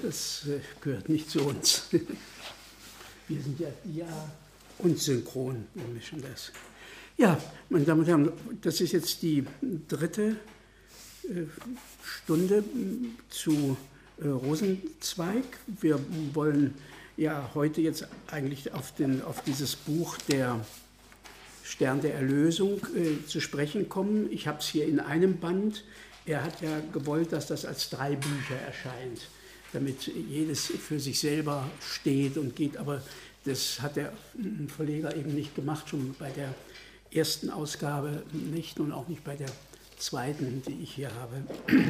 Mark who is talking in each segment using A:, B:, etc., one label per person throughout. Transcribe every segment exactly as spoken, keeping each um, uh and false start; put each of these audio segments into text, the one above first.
A: das äh, gehört nicht zu uns. Wir sind ja, ja unsynchron, wir mischen das. Ja, meine Damen und Herren, das ist jetzt die dritte äh, Stunde zu äh, Rosenzweig. Wir wollen ja heute jetzt eigentlich auf, den, auf dieses Buch der Stern der Erlösung äh, zu sprechen kommen. Ich habe es hier in einem Band. Er hat ja gewollt, dass das als drei Bücher erscheint, damit jedes für sich selber steht und geht. Aber das hat der Verleger eben nicht gemacht, schon bei der ersten Ausgabe nicht und auch nicht bei der zweiten, die ich hier habe.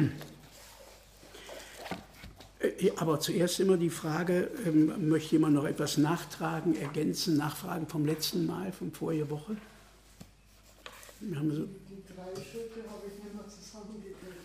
A: Aber zuerst immer die Frage, ähm, möchte jemand noch etwas nachtragen, ergänzen, nachfragen vom letzten Mal, von vorige Woche? Wir haben so
B: die drei Schritte habe ich nicht mehr zusammengekriegt.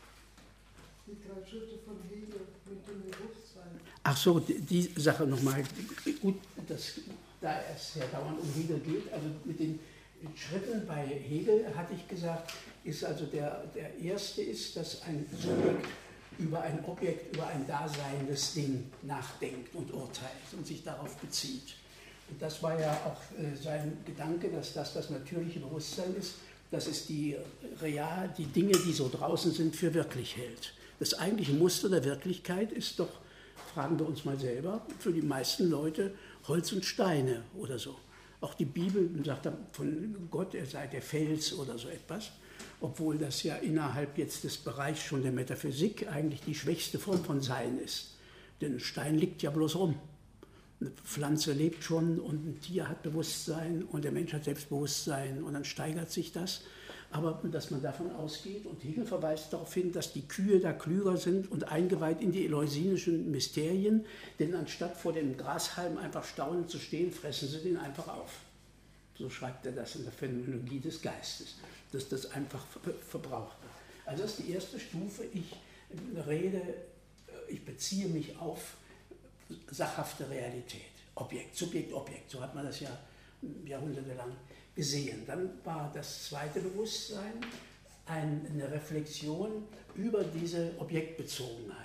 B: Die drei Schritte von Hegel mit dem Bewusstsein.
A: Ach so, die, die Sache nochmal. Gut, dass, da es ja dauernd um Hegel geht, also mit den Schritten bei Hegel, hatte ich gesagt, ist also der, der erste ist, dass ein Subjekt über ein Objekt, über ein daseinendes Ding nachdenkt und urteilt und sich darauf bezieht. Und das war ja auch äh, sein Gedanke, dass das das natürliche Bewusstsein ist, dass es die, real, die Dinge, die so draußen sind, für wirklich hält. Das eigentliche Muster der Wirklichkeit ist doch, fragen wir uns mal selber, für die meisten Leute Holz und Steine oder so. Auch die Bibel sagt von Gott, er sei der Fels oder so etwas, obwohl das ja innerhalb jetzt des Bereichs schon der Metaphysik eigentlich die schwächste Form von Sein ist. Denn ein Stein liegt ja bloß rum. Eine Pflanze lebt schon und ein Tier hat Bewusstsein und der Mensch hat Selbstbewusstsein und dann steigert sich das. Aber dass man davon ausgeht, und Hegel verweist darauf hin, dass die Kühe da klüger sind und eingeweiht in die eleusinischen Mysterien, denn anstatt vor dem Grashalm einfach staunend zu stehen, fressen sie den einfach auf. So schreibt er das in der Phänomenologie des Geistes, dass das einfach verbraucht wird. Also das ist die erste Stufe, ich rede, ich beziehe mich auf sachhafte Realität, Objekt, Subjekt, Objekt, so hat man das ja jahrhundertelang gesehen. Dann war das zweite Bewusstsein eine Reflexion über diese Objektbezogenheit.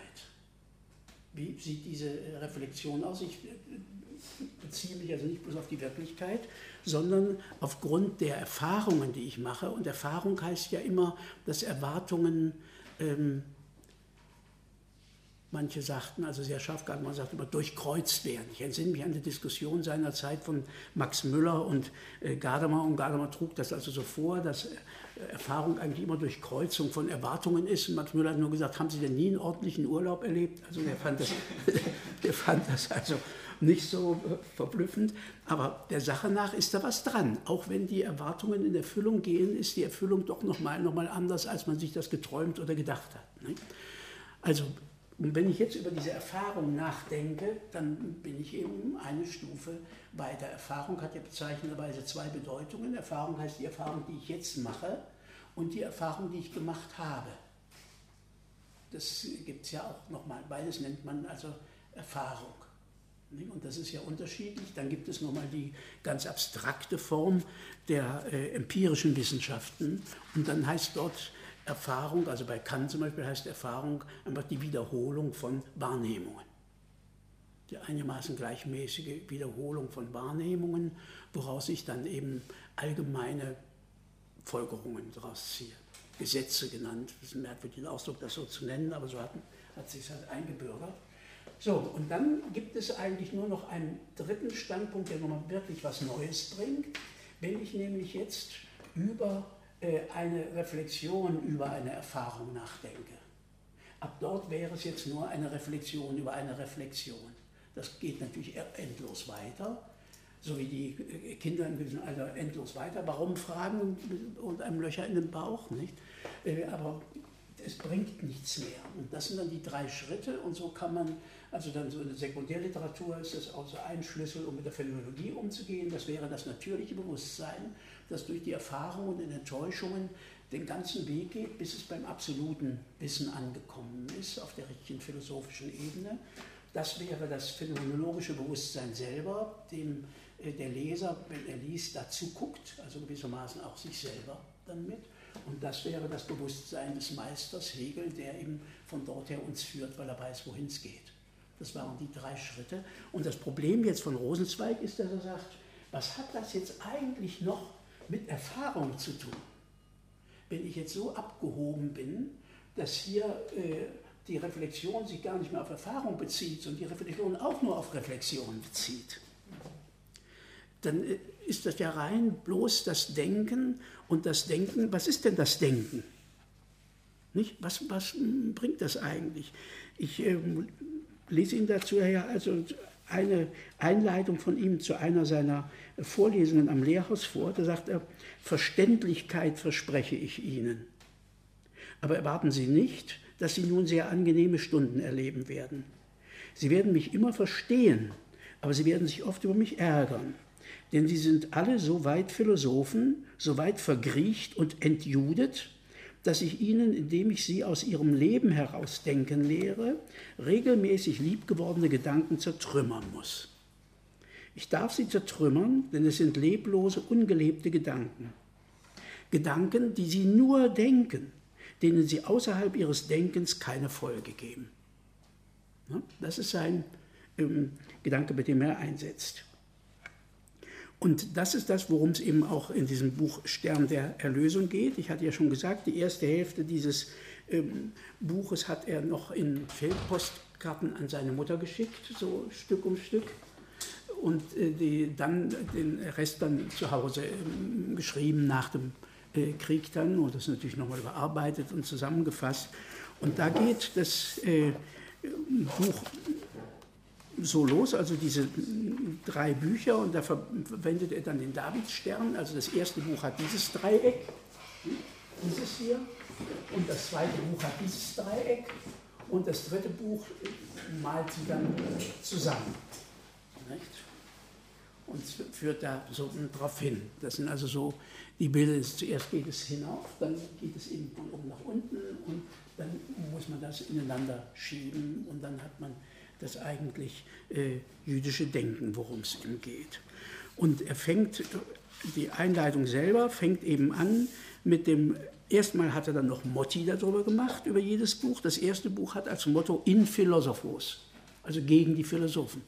A: Wie sieht diese Reflexion aus? Ich beziehe mich also nicht bloß auf die Wirklichkeit, sondern aufgrund der Erfahrungen, die ich mache. Und Erfahrung heißt ja immer, dass Erwartungen, ähm, manche sagten, also sehr scharf, man sagt immer, durchkreuzt werden. Ich entsinne mich an die Diskussion seiner Zeit von Max Müller und äh, Gadamer. Und Gadamer trug das also so vor, dass äh, Erfahrung eigentlich immer durch Kreuzung von Erwartungen ist. Und Max Müller hat nur gesagt, haben Sie denn nie einen ordentlichen Urlaub erlebt? Also der fand das, der fand das also nicht so äh, verblüffend. Aber der Sache nach ist da was dran. Auch wenn die Erwartungen in Erfüllung gehen, ist die Erfüllung doch nochmal noch mal anders, als man sich das geträumt oder gedacht hat. Ne? Also, und wenn ich jetzt über diese Erfahrung nachdenke, dann bin ich eben eine Stufe weiter. Erfahrung hat ja bezeichnenderweise zwei Bedeutungen. Erfahrung heißt die Erfahrung, die ich jetzt mache, und die Erfahrung, die ich gemacht habe. Das gibt es ja auch nochmal. Beides nennt man also Erfahrung. Und das ist ja unterschiedlich. Dann gibt es nochmal die ganz abstrakte Form der äh, empirischen Wissenschaften. Und dann heißt dort Erfahrung, also bei Kant zum Beispiel heißt Erfahrung einfach die Wiederholung von Wahrnehmungen. Die einigermaßen gleichmäßige Wiederholung von Wahrnehmungen, woraus ich dann eben allgemeine Folgerungen daraus ziehe. Gesetze genannt, das ist ein merkwürdiger Ausdruck, das so zu nennen, aber so hat, hat sich es halt eingebürgert. So, und dann gibt es eigentlich nur noch einen dritten Standpunkt, der nochmal wirklich was Neues bringt. Wenn ich nämlich jetzt über eine Reflexion über eine Erfahrung nachdenke. Ab dort wäre es jetzt nur eine Reflexion über eine Reflexion. Das geht natürlich endlos weiter, so wie die Kinder im gewissen Alter endlos weiter. Warum fragen und einem Löcher in den Bauch, nicht? Aber es bringt nichts mehr. Und das sind dann die drei Schritte und so kann man, also dann so in der Sekundärliteratur ist das auch so ein Schlüssel, um mit der Phänomenologie umzugehen. Das wäre das natürliche Bewusstsein, das durch die Erfahrungen und Enttäuschungen den ganzen Weg geht, bis es beim absoluten Wissen angekommen ist, auf der richtigen philosophischen Ebene. Das wäre das phänomenologische Bewusstsein selber, dem äh, der Leser, wenn er liest, dazu guckt, also gewissermaßen auch sich selber dann mit. Und das wäre das Bewusstsein des Meisters Hegel, der eben von dort her uns führt, weil er weiß, wohin es geht. Das waren die drei Schritte. Und das Problem jetzt von Rosenzweig ist, dass er sagt, was hat das jetzt eigentlich noch mit Erfahrung zu tun? Wenn ich jetzt so abgehoben bin, dass hier äh, die Reflexion sich gar nicht mehr auf Erfahrung bezieht, sondern die Reflexion auch nur auf Reflexion bezieht, dann äh, ist das ja rein bloß das Denken. Und das Denken, was ist denn das Denken? Nicht? Was, was bringt das eigentlich? Ich äh, lese Ihnen dazu ja also eine Einleitung von ihm zu einer seiner Vorlesungen am Lehrhaus vor. Da sagt er, Verständlichkeit verspreche ich Ihnen. Aber erwarten Sie nicht, dass Sie nun sehr angenehme Stunden erleben werden. Sie werden mich immer verstehen, aber Sie werden sich oft über mich ärgern. Denn Sie sind alle so weit Philosophen, so weit vergriecht und entjudet, dass ich Ihnen, indem ich Sie aus Ihrem Leben heraus denken lehre, regelmäßig liebgewordene Gedanken zertrümmern muss. Ich darf sie zertrümmern, denn es sind leblose, ungelebte Gedanken. Gedanken, die Sie nur denken, denen Sie außerhalb Ihres Denkens keine Folge geben. Das ist sein ähm, Gedanke, mit dem er einsetzt. Und das ist das, worum es eben auch in diesem Buch Stern der Erlösung geht. Ich hatte ja schon gesagt, die erste Hälfte dieses ähm, Buches hat er noch in Feldpostkarten an seine Mutter geschickt, so Stück um Stück. Und äh, die, dann den Rest dann zu Hause äh, geschrieben nach dem äh, Krieg dann und das natürlich nochmal überarbeitet und zusammengefasst. Und da geht das äh, Buch so los, also diese drei Bücher, und da verwendet er dann den Davidsstern. Also das erste Buch hat dieses Dreieck, dieses hier, und das zweite Buch hat dieses Dreieck, und das dritte Buch malt sie dann zusammen. Nicht? Und führt da so drauf hin. Das sind also so die Bilder. Zuerst geht es hinauf, dann geht es eben von oben nach unten, und dann muss man das ineinander schieben, und dann hat man das eigentlich äh, jüdische Denken, worum es ihm geht. Und er fängt, die Einleitung selber fängt eben an mit dem, erstmal hat er dann noch Motti darüber gemacht, über jedes Buch. Das erste Buch hat als Motto In Philosophos, also gegen die Philosophen.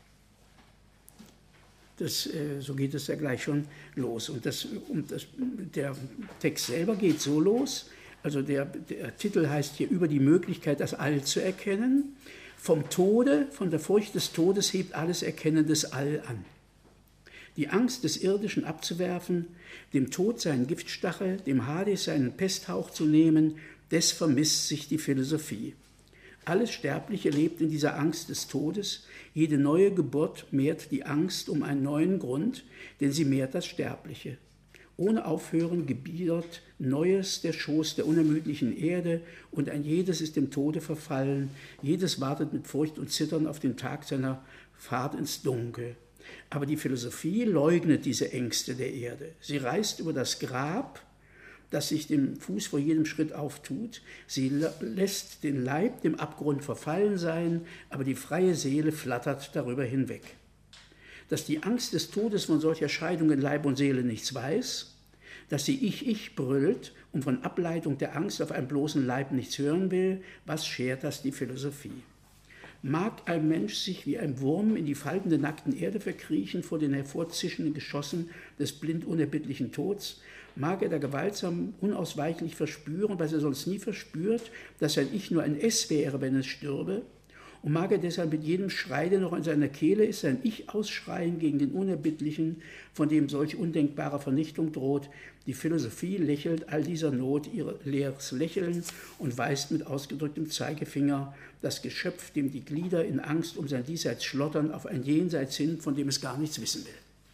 A: Das, äh, so geht es ja gleich schon los. Und, das, und das, der Text selber geht so los, also der, der Titel heißt hier Über die Möglichkeit, das All zu erkennen. Vom Tode, von der Furcht des Todes hebt alles Erkennen des All an. Die Angst des Irdischen abzuwerfen, dem Tod seinen Giftstachel, dem Hades seinen Pesthauch zu nehmen, des vermisst sich die Philosophie. Alles Sterbliche lebt in dieser Angst des Todes, jede neue Geburt mehrt die Angst um einen neuen Grund, denn sie mehrt das Sterbliche. Ohne Aufhören gebiert Neues der Schoß der unermüdlichen Erde, und ein jedes ist dem Tode verfallen, jedes wartet mit Furcht und Zittern auf den Tag seiner Fahrt ins Dunkel. Aber die Philosophie leugnet diese Ängste der Erde. Sie reist über das Grab, das sich dem Fuß vor jedem Schritt auftut. Sie lässt den Leib dem Abgrund verfallen sein, aber die freie Seele flattert darüber hinweg. Dass die Angst des Todes von solcher Scheidung in Leib und Seele nichts weiß, dass sie Ich, Ich brüllt und von Ableitung der Angst auf einen bloßen Leib nichts hören will, was schert das die Philosophie? Mag ein Mensch sich wie ein Wurm in die Falten der nackten Erde verkriechen vor den hervorzischenden Geschossen des blind unerbittlichen Tods, mag er da gewaltsam unausweichlich verspüren, was er sonst nie verspürt, dass sein Ich nur ein Es wäre, wenn es stürbe, und mag er deshalb mit jedem Schrei, der noch in seiner Kehle ist, sein Ich ausschreien gegen den Unerbittlichen, von dem solch undenkbare Vernichtung droht. Die Philosophie lächelt all dieser Not ihr leeres Lächeln und weist mit ausgedrücktem Zeigefinger das Geschöpf, dem die Glieder in Angst um sein Diesseits schlottern, auf ein Jenseits hin, von dem es gar nichts wissen will.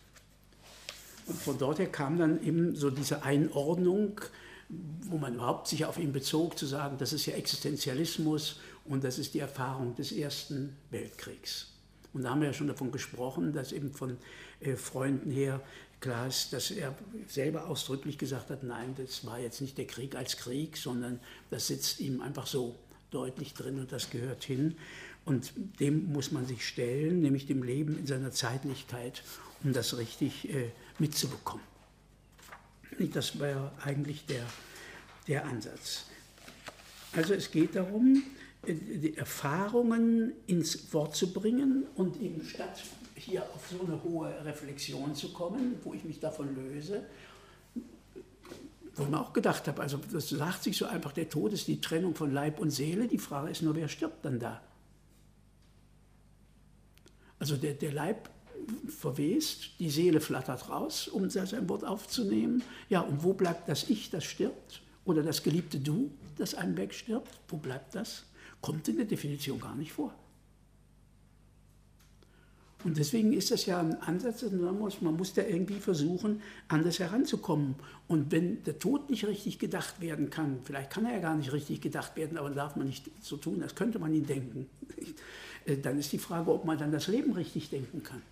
A: Und von dort her kam dann eben so diese Einordnung, wo man überhaupt sich auf ihn bezog, zu sagen, das ist ja Existenzialismus und das ist die Erfahrung des Ersten Weltkriegs. Und da haben wir ja schon davon gesprochen, dass eben von äh, Freunden her klar ist, dass er selber ausdrücklich gesagt hat, nein, das war jetzt nicht der Krieg als Krieg, sondern das sitzt ihm einfach so deutlich drin und das gehört hin. Und dem muss man sich stellen, nämlich dem Leben in seiner Zeitlichkeit, um das richtig äh, mitzubekommen. Das war ja eigentlich der, der Ansatz. Also es geht darum, die Erfahrungen ins Wort zu bringen und eben statt hier auf so eine hohe Reflexion zu kommen, wo ich mich davon löse, wo ich mir auch gedacht habe, also das sagt sich so einfach, der Tod ist die Trennung von Leib und Seele, die Frage ist nur, wer stirbt dann da? Also der, der Leib verwest, die Seele flattert raus, um sein Wort aufzunehmen. Ja, und wo bleibt das Ich, das stirbt? Oder das geliebte Du, das einem wegstirbt? Wo bleibt das? Kommt in der Definition gar nicht vor. Und deswegen ist das ja ein Ansatz, dass man muss, man muss da irgendwie versuchen, anders heranzukommen. Und wenn der Tod nicht richtig gedacht werden kann, vielleicht kann er ja gar nicht richtig gedacht werden, aber darf man nicht so tun, als könnte man ihn denken, dann ist die Frage, ob man dann das Leben richtig denken kann.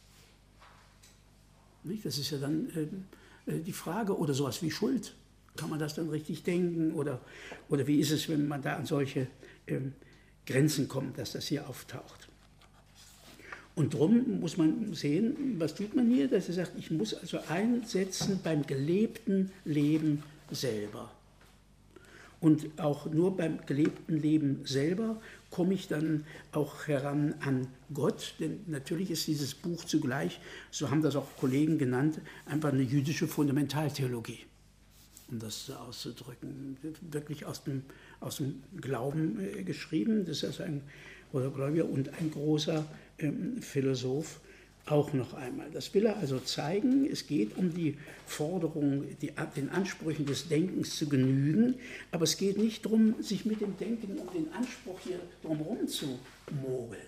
A: Das ist ja dann die Frage, oder sowas wie Schuld. Kann man das dann richtig denken? Oder, oder wie ist es, wenn man da an solche ähm, Grenzen kommt, dass das hier auftaucht? Und darum muss man sehen, was tut man hier? Dass er sagt, ich muss also einsetzen beim gelebten Leben selber. Und auch nur beim gelebten Leben selber komme ich dann auch heran an Gott. Denn natürlich ist dieses Buch zugleich, so haben das auch Kollegen genannt, einfach eine jüdische Fundamentaltheologie. Um das so auszudrücken, wirklich aus dem, aus dem Glauben äh, geschrieben. Das ist also ein großer Gläubiger und ein großer ähm, Philosoph auch noch einmal. Das will er also zeigen, es geht um die Forderung, die, den Ansprüchen des Denkens zu genügen, aber es geht nicht darum, sich mit dem Denken und den Anspruch hier drumherum zu mogeln.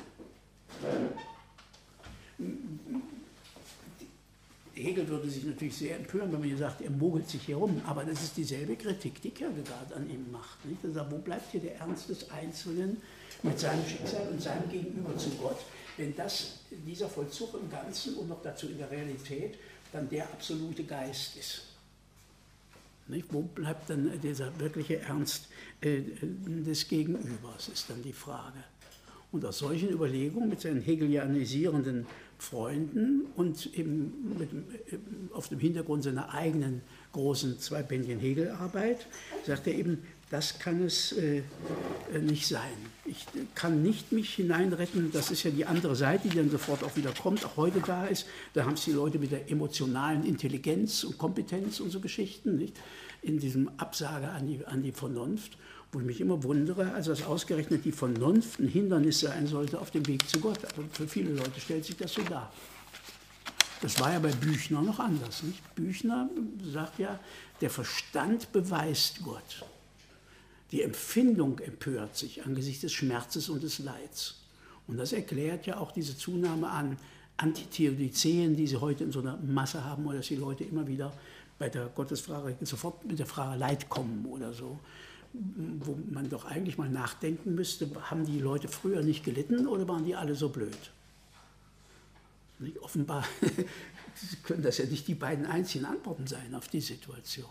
A: Hegel würde sich natürlich sehr empören, wenn man hier sagt, er mogelt sich hier rum, aber das ist dieselbe Kritik, die Kierkegaard an ihm macht. Nicht? Er sagt, wo bleibt hier der Ernst des Einzelnen mit seinem Schicksal und seinem Gegenüber zu Gott, wenn das, dieser Vollzug im Ganzen und noch dazu in der Realität dann der absolute Geist ist. Nicht? Wo bleibt dann dieser wirkliche Ernst äh, des Gegenübers, ist dann die Frage. Und aus solchen Überlegungen mit seinen hegelianisierenden Freunden und eben mit, auf dem Hintergrund seiner eigenen großen zweibändigen Hegelarbeit, sagt er eben, das kann es äh, nicht sein. Ich kann nicht mich hineinretten, das ist ja die andere Seite, die dann sofort auch wieder kommt, auch heute da ist. Da haben es die Leute mit der emotionalen Intelligenz und Kompetenz und so Geschichten, nicht? In diesem Absage an die, an die Vernunft, wo ich mich immer wundere, also dass ausgerechnet die Vernunft ein Hindernis sein sollte auf dem Weg zu Gott. Aber für viele Leute stellt sich das so dar. Das war ja bei Büchner noch anders. Nicht? Büchner sagt ja, der Verstand beweist Gott. Die Empfindung empört sich angesichts des Schmerzes und des Leids. Und das erklärt ja auch diese Zunahme an Antitheodizeen, die sie heute in so einer Masse haben, oder dass die Leute immer wieder bei der Gottesfrage sofort mit der Frage Leid kommen oder so. Wo man doch eigentlich mal nachdenken müsste, haben die Leute früher nicht gelitten oder waren die alle so blöd? Nicht? Offenbar können das ja nicht die beiden einzigen Antworten sein auf die Situation.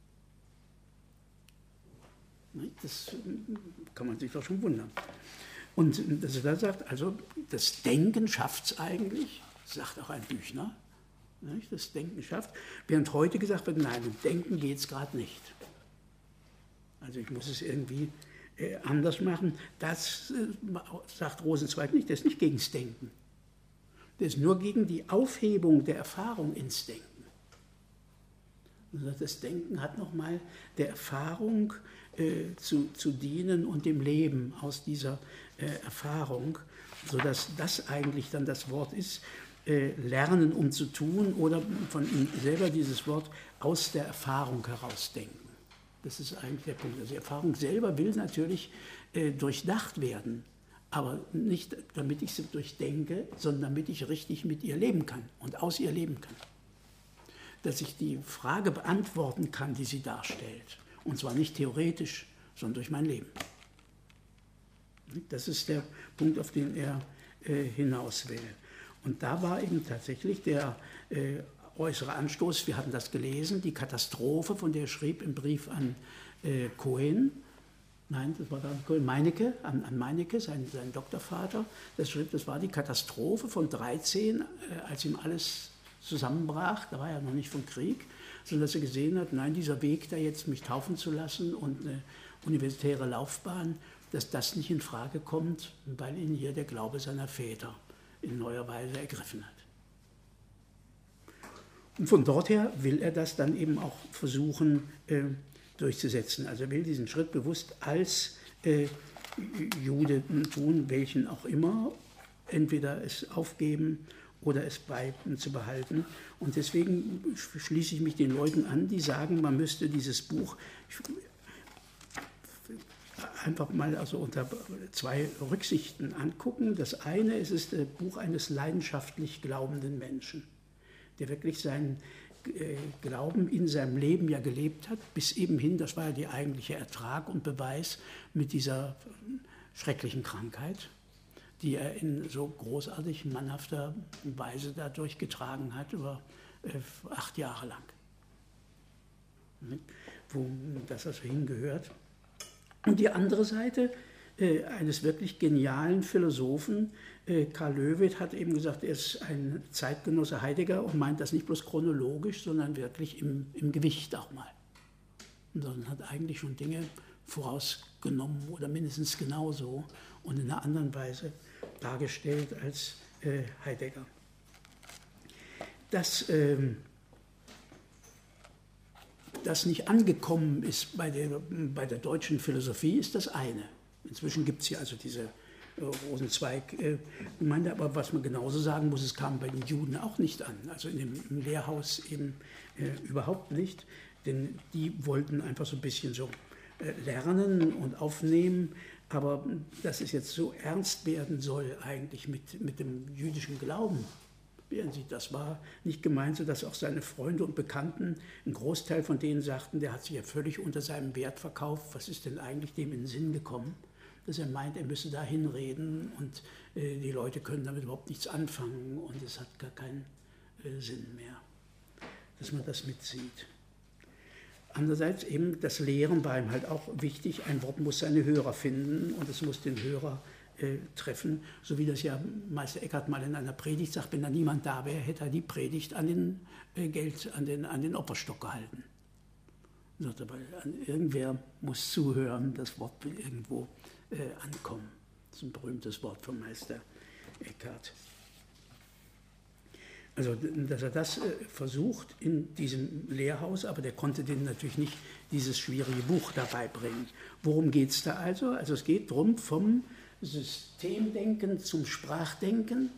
A: Das kann man sich doch schon wundern. Und dass er da sagt, also das Denken schafft es eigentlich, sagt auch ein Büchner, das Denken schafft, während heute gesagt wird, nein, um Denken geht es gerade nicht. Also ich muss es irgendwie äh, anders machen. Das äh, sagt Rosenzweig nicht, das ist nicht gegen das Denken. Das ist nur gegen die Aufhebung der Erfahrung ins Denken. Also das Denken hat nochmal der Erfahrung äh, zu, zu dienen und dem Leben aus dieser äh, Erfahrung, sodass das eigentlich dann das Wort ist, äh, lernen um zu tun oder von ihm selber dieses Wort aus der Erfahrung heraus denken. Das ist eigentlich der Punkt. Also die Erfahrung selber will natürlich äh, durchdacht werden, aber nicht damit ich sie durchdenke, sondern damit ich richtig mit ihr leben kann und aus ihr leben kann. Dass ich die Frage beantworten kann, die sie darstellt. Und zwar nicht theoretisch, sondern durch mein Leben. Das ist der Punkt, auf den er äh, hinaus will. Und da war eben tatsächlich der äh, äußere Anstoß, wir hatten das gelesen, die Katastrophe, von der er schrieb im Brief an äh, Cohen, nein, das war dann Cohen, Meinecke, an, an Meinecke, sein, sein Doktorvater, das schrieb, das war die Katastrophe von dreizehn, äh, als ihm alles zusammenbrach, da war er noch nicht vom Krieg, sondern dass er gesehen hat, nein, dieser Weg da jetzt, mich taufen zu lassen und eine universitäre Laufbahn, dass das nicht in Frage kommt, weil ihn hier der Glaube seiner Väter in neuer Weise ergriffen hat. Und von dort her will er das dann eben auch versuchen äh, durchzusetzen. Also er will diesen Schritt bewusst als äh, Jude tun, welchen auch immer, entweder es aufgeben oder es beizubehalten. Und deswegen schließe ich mich den Leuten an, die sagen, man müsste dieses Buch einfach mal also unter zwei Rücksichten angucken. Das eine ist, ist das Buch eines leidenschaftlich glaubenden Menschen, der wirklich seinen äh, Glauben in seinem Leben ja gelebt hat, bis eben hin, das war ja der eigentliche Ertrag und Beweis mit dieser schrecklichen Krankheit, die er in so großartig mannhafter Weise da durchgetragen hat, über äh, acht Jahre lang. Wo das also hingehört. Und die andere Seite äh, eines wirklich genialen Philosophen, äh, Karl Löwith hat eben gesagt, er ist ein Zeitgenosse Heidegger und meint das nicht bloß chronologisch, sondern wirklich im, im Gewicht auch mal. Sondern hat eigentlich schon Dinge vorausgenommen oder mindestens genauso und in einer anderen Weise dargestellt als äh, Heidegger. Dass ähm, das nicht angekommen ist bei der, bei der deutschen Philosophie, ist das eine. Inzwischen gibt es hier also diese äh, Rosenzweig-Gemeinde, äh, aber was man genauso sagen muss, es kam bei den Juden auch nicht an, also in dem im Lehrhaus eben äh, überhaupt nicht, denn die wollten einfach so ein bisschen so äh, lernen und aufnehmen, aber dass es jetzt so ernst werden soll eigentlich mit, mit dem jüdischen Glauben, während sie, das war nicht gemeint, so dass auch seine Freunde und Bekannten, ein Großteil von denen sagten, der hat sich ja völlig unter seinem Wert verkauft, was ist denn eigentlich dem in den Sinn gekommen, dass er meint, er müsse da hinreden und äh, die Leute können damit überhaupt nichts anfangen und es hat gar keinen äh, Sinn mehr, dass man das mitzieht. Andererseits eben das Lehren war ihm halt auch wichtig, ein Wort muss seine Hörer finden und es muss den Hörer äh, treffen, so wie das ja Meister Eckhart mal in einer Predigt sagt, wenn da niemand da wäre, hätte er die Predigt an den äh, Geld, an den, an den Opferstock gehalten. Er sagt aber, irgendwer muss zuhören, das Wort will irgendwo äh, ankommen. Das ist ein berühmtes Wort von Meister Eckhart. Also, dass er das äh, versucht in diesem Lehrhaus, aber der konnte denen natürlich nicht dieses schwierige Buch dabei bringen. Worum geht es da also? Also es geht darum, vom Systemdenken zum Sprachdenken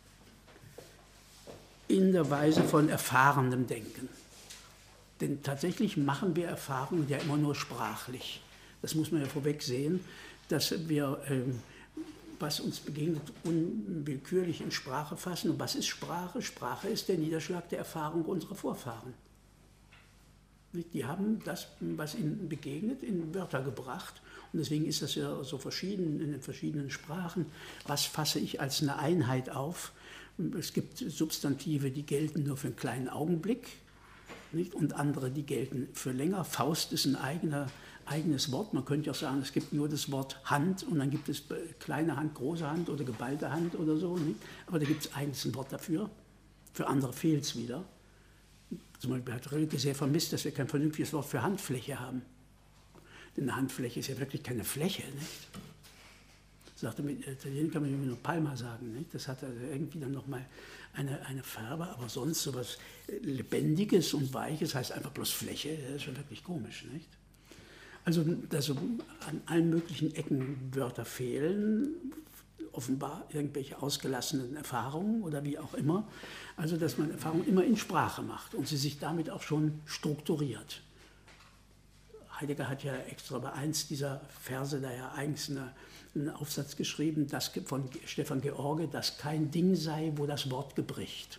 A: in der Weise von erfahrenem Denken. Denn tatsächlich machen wir Erfahrungen ja immer nur sprachlich. Das muss man ja vorweg sehen, dass wir ähm, was uns begegnet, unwillkürlich in Sprache fassen. Und was ist Sprache? Sprache ist der Niederschlag der Erfahrung unserer Vorfahren. Die haben das, was ihnen begegnet, in Wörter gebracht. Und deswegen ist das ja so verschieden in den verschiedenen Sprachen. Was fasse ich als eine Einheit auf? Es gibt Substantive, die gelten nur für einen kleinen Augenblick, nicht? Und andere, die gelten für länger. Faust ist ein eigener eigenes Wort. Man könnte auch sagen, es gibt nur das Wort Hand und dann gibt es kleine Hand, große Hand oder geballte Hand oder so. Nicht? Aber da gibt es eigentlich ein Wort dafür. Für andere fehlt es wieder. Zum Beispiel hat Rilke sehr vermisst, dass wir kein vernünftiges Wort für Handfläche haben. Denn eine Handfläche ist ja wirklich keine Fläche. Nicht? Sagte mit Italien kann man irgendwie nur Palma sagen. Nicht? Das hat also irgendwie dann nochmal eine, eine Farbe, aber sonst so was Lebendiges und Weiches heißt einfach bloß Fläche. Das ist schon wirklich komisch. Nicht? Also, dass an allen möglichen Ecken Wörter fehlen, offenbar irgendwelche ausgelassenen Erfahrungen oder wie auch immer. Also, dass man Erfahrungen immer in Sprache macht und sie sich damit auch schon strukturiert. Heidegger hat ja extra bei eins dieser Verse da ja eigentlich eine, einen Aufsatz geschrieben, das von Stefan George, dass kein Ding sei, wo das Wort gebricht.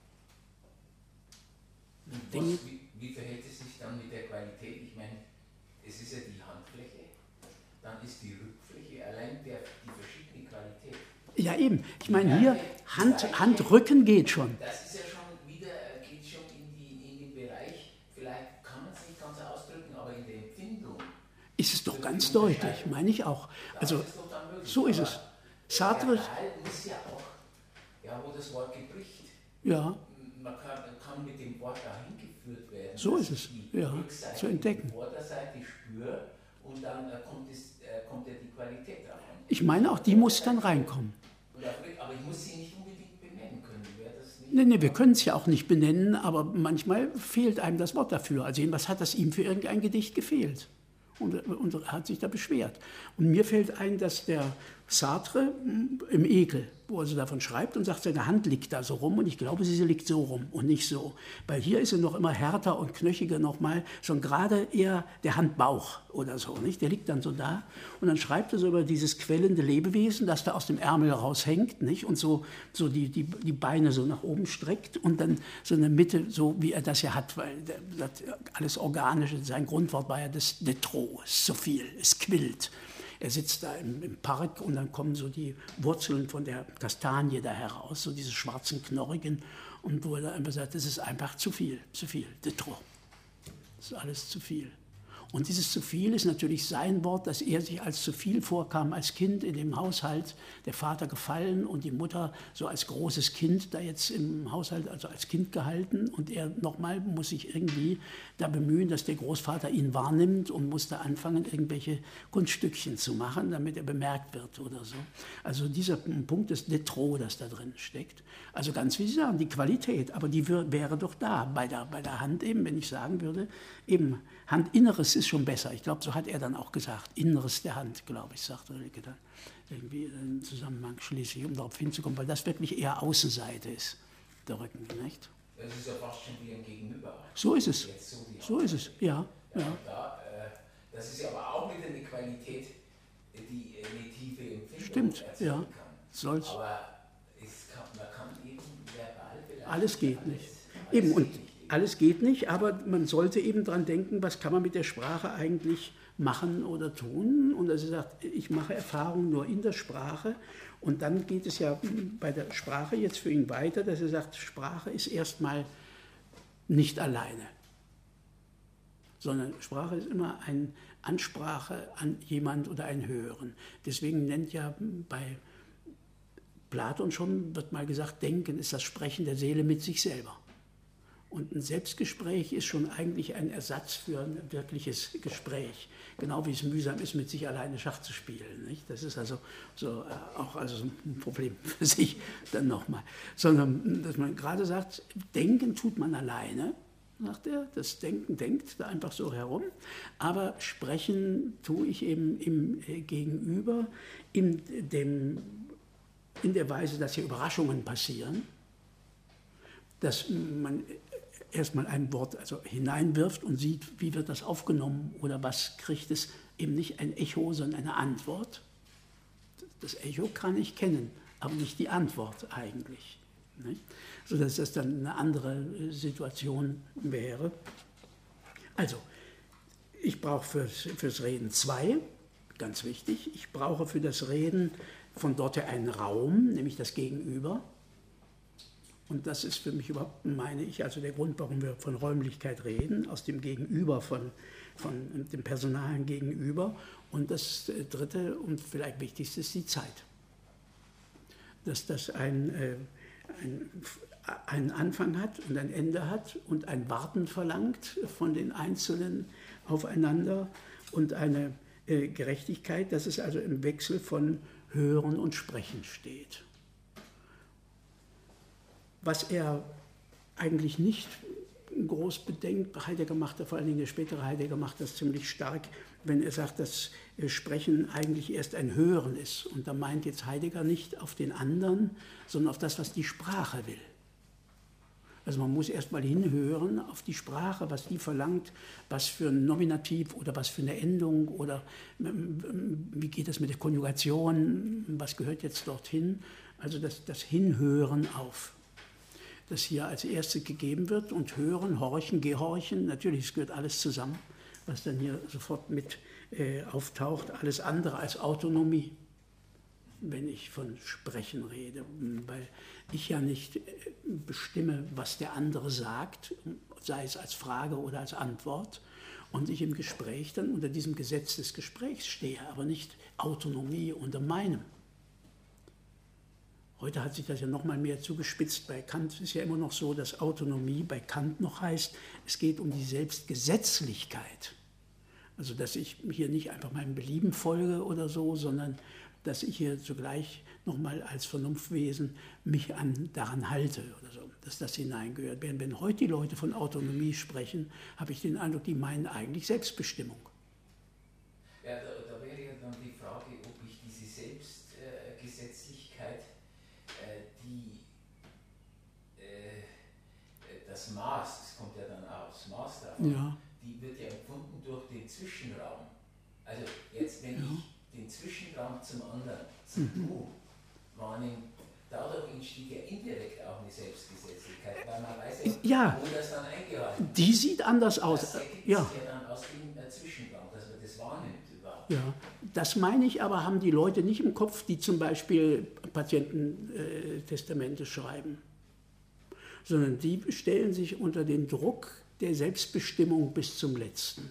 C: Was, wie, wie verhält es sich dann mit der Qualität? Ich meine, es ist ja die Handfläche, dann ist die Rückfläche, allein der, die verschiedene Qualität.
A: Ja eben, ich meine hier, Hand, Handrücken geht schon.
C: Das ist ja schon wieder, geht schon in, die, in den Bereich, vielleicht kann man es nicht ganz ausdrücken, aber in der Empfindung.
A: Ist es doch ganz deutlich, meine ich auch. Also so ist es. Sartre
C: ist ja auch, ja, wo das Wort gebricht.
A: Ja.
C: Man kann, kann mit dem Wort dahin geführt werden.
A: So ist es, ja, zu entdecken.
C: Die Vorderseite spürt und dann äh, kommt, es, äh, kommt ja die Qualität
A: Ich meine, auch die muss dann reinkommen.
C: Aber ich muss sie nicht unbedingt benennen können. Wäre das nicht?
A: Nee, nee, wir können es ja auch nicht benennen, aber manchmal fehlt einem das Wort dafür. Also jedenfalls hat das ihm für irgendein Gedicht gefehlt. Und, und er hat sich da beschwert. Und mir fällt ein, dass der Sartre im Ekel, wo er so davon schreibt und sagt, seine Hand liegt da so rum und ich glaube, sie liegt so rum und nicht so. Weil hier ist sie noch immer härter und knöchiger nochmal, sondern gerade eher der Handbauch oder so, nicht? Der liegt dann so da und dann schreibt er so über dieses quellende Lebewesen, das da aus dem Ärmel raushängt, nicht? Und so, so die, die, die Beine so nach oben streckt und dann so in der Mitte, so wie er das ja hat, weil das alles Organische, sein Grundwort war ja das de trop, es ist so viel, es quillt. Er sitzt da im, im Park und dann kommen so die Wurzeln von der Kastanie da heraus, so diese schwarzen, knorrigen. Und wo er da einfach sagt, das ist einfach zu viel, zu viel, de trop. Das ist alles zu viel. Und dieses zu viel ist natürlich sein Wort, dass er sich als zu viel vorkam als Kind in dem Haushalt, der Vater gefallen und die Mutter so als großes Kind da jetzt im Haushalt, also als Kind gehalten. Und er nochmal muss sich irgendwie da bemühen, dass der Großvater ihn wahrnimmt und muss da anfangen, irgendwelche Kunststückchen zu machen, damit er bemerkt wird oder so. Also dieser Punkt ist de trop, das da drin steckt. Also ganz wie Sie sagen, die Qualität, aber die wäre doch da bei der, bei der Hand eben, wenn ich sagen würde, eben Handinneres ist schon besser. Ich glaube, so hat er dann auch gesagt, Inneres der Hand, glaube ich, sagt Rilke dann irgendwie in Zusammenhang schließlich, um darauf hinzukommen, weil das wirklich eher Außenseite ist, der Rücken, nicht?
C: Das ist ja fast schon wie ein Gegenüber.
A: So ist es,
C: Jetzt so,
A: so ist es, ja.
C: ja,
A: ja.
C: Da, äh, das ist ja aber auch wieder eine Qualität, die eine tiefe Empfindung
A: Stimmt,
C: erzeugen
A: ja.
C: kann.
A: Soll's.
C: Aber es kann, man kann eben verbal vielleicht
A: Alles geht
C: alles,
A: nicht.
C: alles
A: Eben, und
C: geht nicht.
A: alles geht nicht, aber man sollte eben dran denken, was kann man mit der Sprache eigentlich machen oder tun. Und also sagt, ich mache Erfahrungen nur in der Sprache. Und dann geht es ja bei der Sprache jetzt für ihn weiter, dass er sagt, Sprache ist erstmal nicht alleine, sondern Sprache ist immer eine Ansprache an jemand oder ein Hören. Deswegen nennt ja bei Platon schon, wird mal gesagt, Denken ist das Sprechen der Seele mit sich selber. Und ein Selbstgespräch ist schon eigentlich ein Ersatz für ein wirkliches Gespräch. Genau wie es mühsam ist, mit sich alleine Schach zu spielen. Nicht? Das ist also so, äh, auch also ein Problem für sich dann nochmal. Sondern, dass man gerade sagt, denken tut man alleine, sagt er. Das Denken denkt da einfach so herum. Aber sprechen tue ich eben im äh, Gegenüber, in, dem, in der Weise, dass hier Überraschungen passieren, dass man erstmal ein Wort also hineinwirft und sieht, wie wird das aufgenommen oder was kriegt es, eben nicht ein Echo, sondern eine Antwort. Das Echo kann ich kennen, aber nicht die Antwort eigentlich. Nicht? Sodass das dann eine andere Situation wäre. Also, ich brauche fürs, fürs Reden zwei, ganz wichtig. Ich brauche für das Reden von dort her einen Raum, nämlich das Gegenüber. Und das ist für mich überhaupt, meine ich, also der Grund, warum wir von Räumlichkeit reden, aus dem Gegenüber, von, von dem personalen Gegenüber. Und das Dritte und vielleicht Wichtigste ist die Zeit. Dass das ein, äh, ein, einen Anfang hat und ein Ende hat und ein Warten verlangt von den Einzelnen aufeinander und eine äh, Gerechtigkeit, dass es also im Wechsel von Hören und Sprechen steht. Was er eigentlich nicht groß bedenkt, Heidegger macht, vor allen Dingen der spätere Heidegger macht das ziemlich stark, wenn er sagt, dass Sprechen eigentlich erst ein Hören ist. Und da meint jetzt Heidegger nicht auf den anderen, sondern auf das, was die Sprache will. Also man muss erst mal hinhören auf die Sprache, was die verlangt, was für ein Nominativ oder was für eine Endung oder wie geht es mit der Konjugation, was gehört jetzt dorthin. Also das, das Hinhören auf, das hier als erstes gegeben wird und hören, horchen, gehorchen, natürlich, es gehört alles zusammen, was dann hier sofort mit äh, auftaucht, alles andere als Autonomie, wenn ich von Sprechen rede, weil ich ja nicht bestimme, was der andere sagt, sei es als Frage oder als Antwort, und ich im Gespräch dann unter diesem Gesetz des Gesprächs stehe, aber nicht Autonomie unter meinem. Heute hat sich das ja noch mal mehr zugespitzt. Bei Kant ist ja immer noch so, dass Autonomie bei Kant noch heißt, es geht um die Selbstgesetzlichkeit. Also dass ich hier nicht einfach meinem Belieben folge oder so, sondern dass ich hier zugleich nochmal als Vernunftwesen mich an, daran halte oder so, dass das hineingehört. Wenn, wenn heute die Leute von Autonomie sprechen, habe ich den Eindruck, die meinen eigentlich Selbstbestimmung.
C: Ja, da, da wäre ja dann die Frage, ob ich diese Selbstgesetzlichkeit, äh, die äh, das Maß, das kommt ja dann aufs Maß davon,
A: Ja.
C: die wird ja empfunden durch den Zwischenraum. Also jetzt, wenn
A: Ja.
C: ich den Zwischenraum zum anderen, zum
A: Mhm.
C: Du wahrnehme, dadurch entsteht ja indirekt auch eine Selbstgesetzlichkeit, weil man weiß ja,
A: Ja.
C: wo das dann eingehalten wird.
A: Die sieht anders aus.
C: Das ergibt
A: Ja.
C: sich ja dann aus dem äh, Zwischenraum, dass man das wahrnimmt überhaupt.
A: Ja, das meine ich aber, haben die Leute nicht im Kopf, die zum Beispiel Patiententestamente schreiben, sondern die stellen sich unter den Druck der Selbstbestimmung bis zum Letzten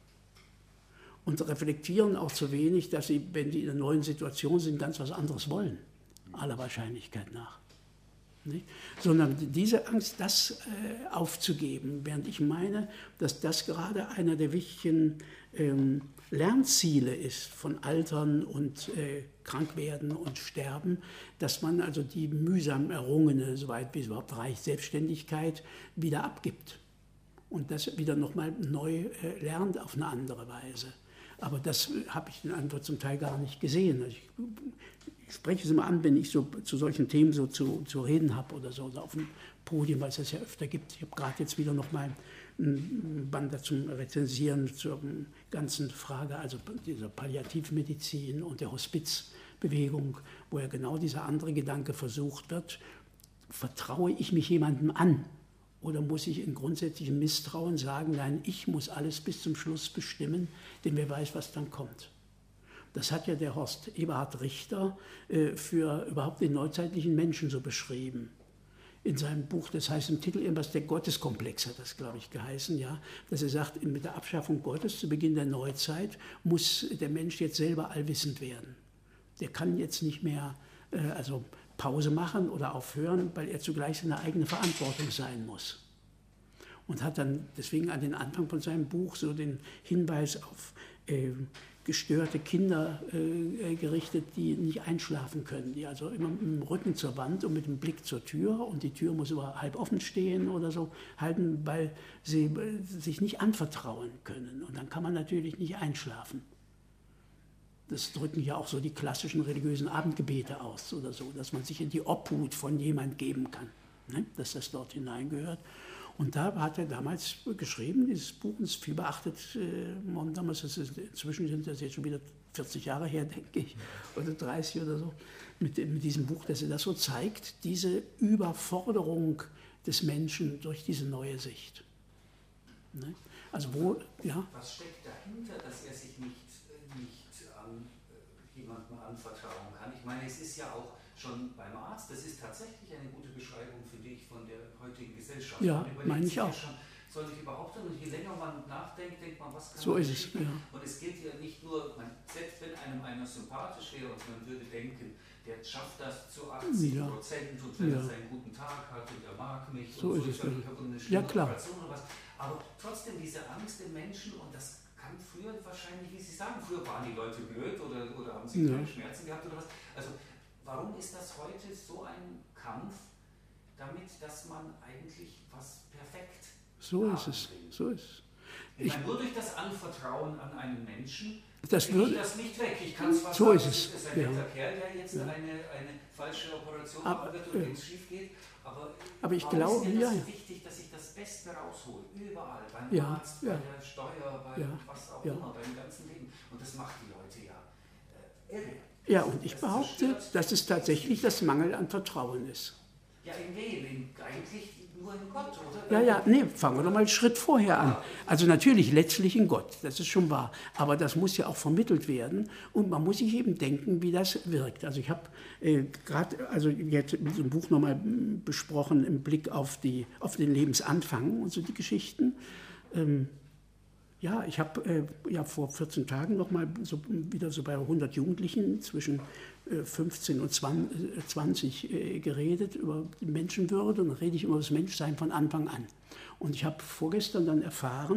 A: und reflektieren auch zu wenig, dass sie, wenn sie in einer neuen Situation sind, ganz was anderes wollen, aller Wahrscheinlichkeit nach. Nicht? Sondern diese Angst, das äh, aufzugeben, während ich meine, dass das gerade einer der wichtigen ähm, Lernziele ist von Altern und äh, Krankwerden und Sterben, dass man also die mühsam errungene, soweit wie es überhaupt reicht, Selbstständigkeit wieder abgibt und das wieder nochmal neu äh, lernt auf eine andere Weise. Aber das äh, habe ich in der Antwort zum Teil gar nicht gesehen. Also ich, ich spreche es immer an, wenn ich so zu solchen Themen so zu, zu reden habe oder so, so auf dem Podium, weil es das ja öfter gibt. Ich habe gerade jetzt wieder noch mal ein Band zum Rezensieren zur ganzen Frage, also dieser Palliativmedizin und der Hospizbewegung, wo ja genau dieser andere Gedanke versucht wird. Vertraue ich mich jemandem an? Oder muss ich in grundsätzlichem Misstrauen sagen, nein, ich muss alles bis zum Schluss bestimmen, denn wer weiß, was dann kommt. Das hat ja der Horst Eberhard Richter äh, für überhaupt den neuzeitlichen Menschen so beschrieben. In seinem Buch, das heißt im Titel irgendwas, der Gotteskomplex hat das, glaube ich, geheißen, ja, dass er sagt, mit der Abschaffung Gottes zu Beginn der Neuzeit muss der Mensch jetzt selber allwissend werden. Der kann jetzt nicht mehr äh, also Pause machen oder aufhören, weil er zugleich seine eigene Verantwortung sein muss. Und hat dann deswegen an den Anfang von seinem Buch so den Hinweis auf äh, gestörte Kinder äh, gerichtet, die nicht einschlafen können, die also immer mit dem Rücken zur Wand und mit dem Blick zur Tür, und die Tür muss immer halb offen stehen oder so, halten, weil sie äh, sich nicht anvertrauen können. Und dann kann man natürlich nicht einschlafen. Das drücken ja auch so die klassischen religiösen Abendgebete aus oder so, dass man sich in die Obhut von jemand geben kann, ne? Dass das dort hineingehört. Und da hat er damals geschrieben, dieses Buch ist viel beachtet, äh, damals, das ist, inzwischen sind das jetzt schon wieder vierzig Jahre her, denke ich, oder dreißig oder so, mit, mit diesem Buch, dass er das so zeigt, diese Überforderung des Menschen durch diese neue Sicht. Ne? Also wo, ja.
D: Was steckt dahinter, dass er sich nicht, nicht an äh, jemandem anvertrauen kann? Ich meine, es ist ja auch schon beim Arzt, das ist tatsächlich eine gute Beschreibung, finde ich, von der heutigen Gesellschaft.
A: Ja, meine ich auch.
D: Schon, soll ich überhaupt, und je länger man nachdenkt, denkt man, was kann
A: so
D: man
A: ist es, ja.
D: Und es gilt ja nicht nur, man, selbst wenn einem einer sympathisch wäre und man würde denken, der schafft das zu achtzig Prozent, ja. Und wenn ja. er seinen guten Tag hat und er mag mich
A: so
D: und
A: ist
D: so,
A: es,
D: ich habe eine
A: ja, klar.
D: Operation oder was. Aber trotzdem diese Angst im Menschen, und das kann früher wahrscheinlich, wie Sie sagen, früher waren die Leute blöd oder, oder haben sie keine ja. Schmerzen gehabt oder was. Also warum ist das heute so ein Kampf damit, dass man eigentlich was perfekt
A: So ist es, so ist es.
D: Ich meine, nur durch das Anvertrauen an einen Menschen
A: das
D: kriege ich das nicht weg. Ich kann zwar
A: so
D: sagen,
A: ist es.
D: es ist ein netter
A: Ja.
D: Kerl, der jetzt
A: Ja.
D: eine, eine falsche Operation
A: aber,
D: machen wird und
A: ja.
D: wenn es schief geht, aber,
A: aber ich
D: warum
A: glaube,
D: ist mir das
A: ja.
D: wichtig, dass ich das Beste raushole, überall, beim
A: Ja.
D: Arzt,
A: Ja.
D: bei der Steuer, bei
A: Ja.
D: was auch
A: Ja.
D: immer, beim ganzen Leben. Und das macht die Leute ja äh, irre.
A: Ja, und ich behaupte, dass es tatsächlich das Mangel an Vertrauen ist.
D: Ja, in wen? In, eigentlich nur in Gott, oder?
A: Ja, ja, nee, fangen wir doch mal einen Schritt vorher an. Also natürlich letztlich in Gott, das ist schon wahr. Aber das muss ja auch vermittelt werden und man muss sich eben denken, wie das wirkt. Also ich habe äh, gerade, also jetzt in diesem Buch nochmal besprochen im Blick auf, die, auf den Lebensanfang und so die Geschichten. Ähm, Ja, ich habe äh, ja vor vierzehn Tagen noch mal so, wieder so bei hundert Jugendlichen zwischen äh, fünfzehn und zwanzig äh, geredet über die Menschenwürde, und dann rede ich über das Menschsein von Anfang an. Und ich habe vorgestern dann erfahren,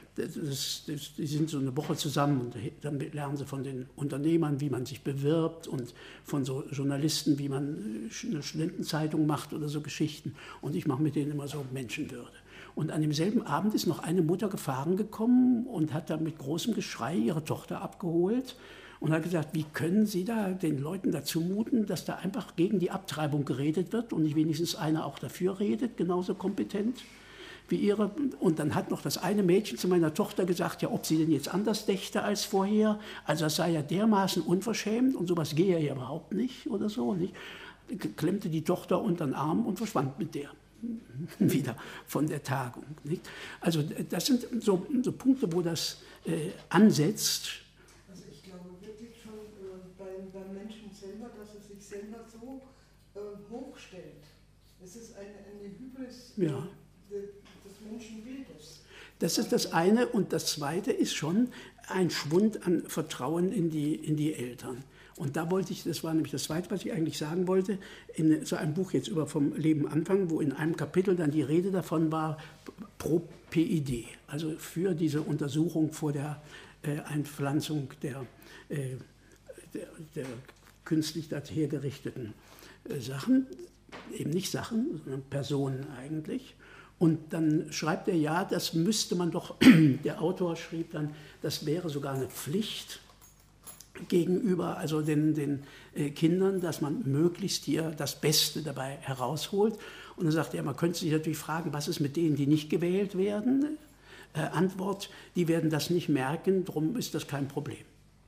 A: das, das, die sind so eine Woche zusammen und dann lernen sie von den Unternehmern, wie man sich bewirbt und von so Journalisten, wie man eine Studentenzeitung macht oder so Geschichten. Und ich mache mit denen immer so Menschenwürde. Und an demselben Abend ist noch eine Mutter gefahren gekommen und hat dann mit großem Geschrei ihre Tochter abgeholt und hat gesagt, wie können Sie da den Leuten dazu muten, dass da einfach gegen die Abtreibung geredet wird und nicht wenigstens einer auch dafür redet, genauso kompetent wie ihre. Und dann hat noch das eine Mädchen zu meiner Tochter gesagt, ja, ob sie denn jetzt anders dächte als vorher. Also das sei ja dermaßen unverschämt und sowas gehe ja überhaupt nicht oder so. Nicht? Klemmte die Tochter unter den Arm und verschwand mit der wieder von der Tagung. Nicht? Also das sind so, so Punkte, wo das äh, ansetzt.
B: Also ich glaube wirklich schon äh, beim, beim Menschen selber, dass er sich selber so äh, hochstellt. Es ist eine, eine Hybris äh,
A: Ja.
B: des Menschenbildes.
A: Das ist das eine. Und das zweite ist schon ein Schwund an Vertrauen in die, in die Eltern. Und da wollte ich, das war nämlich das Zweite, was ich eigentlich sagen wollte, in so einem Buch jetzt über vom Leben anfangen, wo in einem Kapitel dann die Rede davon war, pro P I D, also für diese Untersuchung vor der äh, Einpflanzung der, äh, der, der künstlich daher gerichteten äh, Sachen, eben nicht Sachen, sondern Personen eigentlich. Und dann schreibt er, ja, das müsste man doch, der Autor schrieb dann, das wäre sogar eine Pflicht gegenüber also den, den äh, Kindern, dass man möglichst hier das Beste dabei herausholt. Und dann sagt er, man könnte sich natürlich fragen, was ist mit denen, die nicht gewählt werden? Äh, Antwort, die werden das nicht merken, darum ist das kein Problem.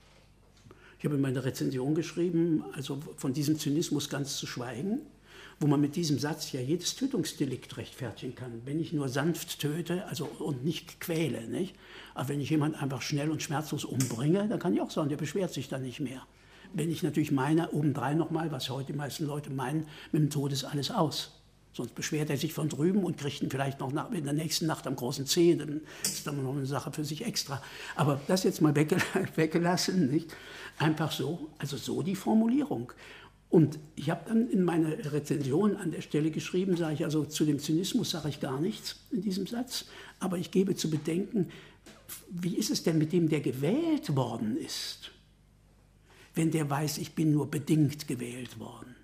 A: Ich habe in meiner Rezension geschrieben, also von diesem Zynismus ganz zu schweigen, wo man mit diesem Satz ja jedes Tötungsdelikt rechtfertigen kann. Wenn ich nur sanft töte also, und nicht quäle, nicht? Aber wenn ich jemanden einfach schnell und schmerzlos umbringe, dann kann ich auch sagen, der beschwert sich dann nicht mehr. Wenn ich natürlich meine, obendrein nochmal, was heute die meisten Leute meinen, mit dem Tod ist alles aus. Sonst beschwert er sich von drüben und kriegt ihn vielleicht noch nach, in der nächsten Nacht am großen Zeh, dann ist dann noch eine Sache für sich extra. Aber das jetzt mal weggelassen, nicht? Einfach so, also so die Formulierung. Und ich habe dann in meiner Rezension an der Stelle geschrieben, sage ich, also zu dem Zynismus sage ich gar nichts in diesem Satz, aber ich gebe zu bedenken, wie ist es denn mit dem, der gewählt worden ist, wenn der weiß, ich bin nur bedingt gewählt worden.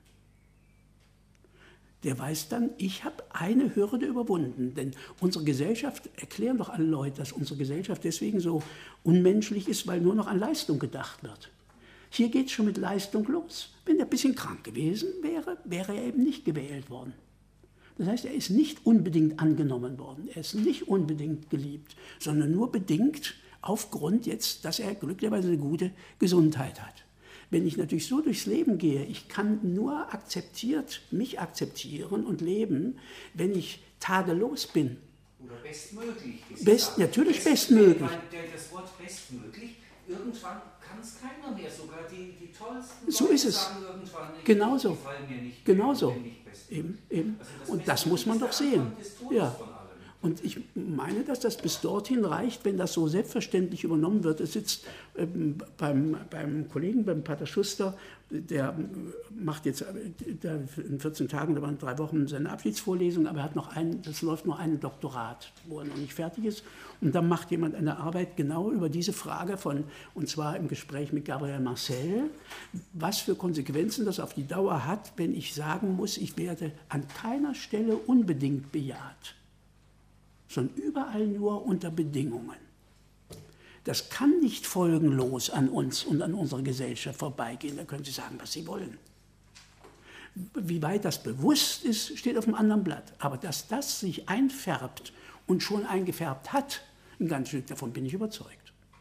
A: Der weiß dann, ich habe eine Hürde überwunden, denn unsere Gesellschaft, erklären doch alle Leute, dass unsere Gesellschaft deswegen so unmenschlich ist, weil nur noch an Leistung gedacht wird. Hier geht es schon mit Leistung los. Wenn er ein bisschen krank gewesen wäre, wäre er eben nicht gewählt worden. Das heißt, er ist nicht unbedingt angenommen worden, er ist nicht unbedingt geliebt, sondern nur bedingt aufgrund jetzt, dass er glücklicherweise eine gute Gesundheit hat. Wenn ich natürlich so durchs Leben gehe, ich kann nur akzeptiert, mich akzeptieren und leben, wenn ich tadellos bin.
D: Oder bestmöglich.
A: Best, natürlich bestmöglich.
D: Weil das Wort bestmöglich, irgendwann kann es keiner mehr, sogar die, die tollsten
A: so
D: Leute
A: ist es.
D: sagen irgendwann, ich,
A: genauso.
D: die gefallen mir nicht,
A: genauso.
D: bin nicht best.
A: Eben, eben.
D: Also das
A: und das muss man doch sehen. Ja. Und ich meine, dass das bis dorthin reicht, wenn das so selbstverständlich übernommen wird. Es sitzt ähm, beim, beim Kollegen, beim Pater Schuster, der macht jetzt der in vierzehn Tagen, da waren drei Wochen seine Abschiedsvorlesung, aber er hat noch ein, das läuft noch ein Doktorat, wo er noch nicht fertig ist. Und dann macht jemand eine Arbeit genau über diese Frage von, und zwar im Gespräch mit Gabriel Marcel, was für Konsequenzen das auf die Dauer hat, wenn ich sagen muss, ich werde an keiner Stelle unbedingt bejaht, sondern überall nur unter Bedingungen. Das kann nicht folgenlos an uns und an unserer Gesellschaft vorbeigehen. Da können Sie sagen, was Sie wollen. Wie weit das bewusst ist, steht auf einem anderen Blatt. Aber dass das sich einfärbt und schon eingefärbt hat, ein ganz Stück davon bin ich überzeugt.